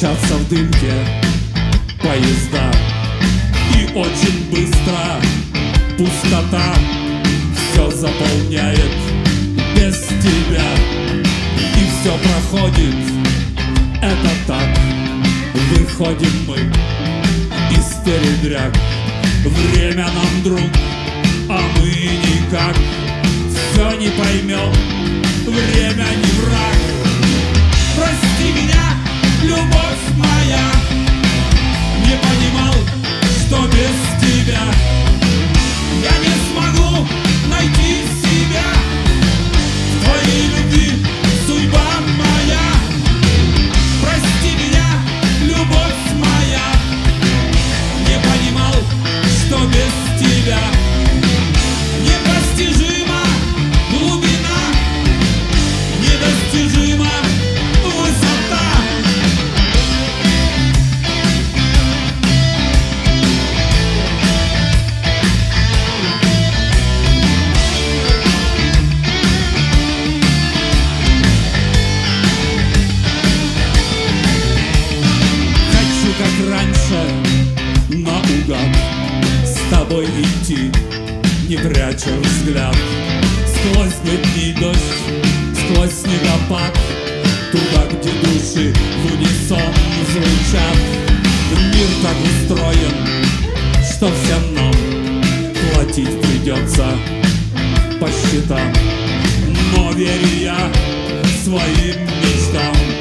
мчатся в дымке поезда, и очень быстро пустота все заполняет без тебя, и все проходит, это так. Выходим мы из передряг, время нам друг, а мы никак все не поймем, время не враг. Прости меня, любовь моя, не понимал, что без тебя я не смогу найти себя. В твоей любви судьба моя. Прости меня, любовь моя, не понимал, что без тебя непостижима глубина, недостижима высота. Хочу, как раньше, наугад с тобой идти, не пряча взгляд, сквозь летний дождь, сквозь снегопад, туда, где души в унисон звучат. Мир так устроен, что всем нам платить придется по счетам, но верю я своим мечтам.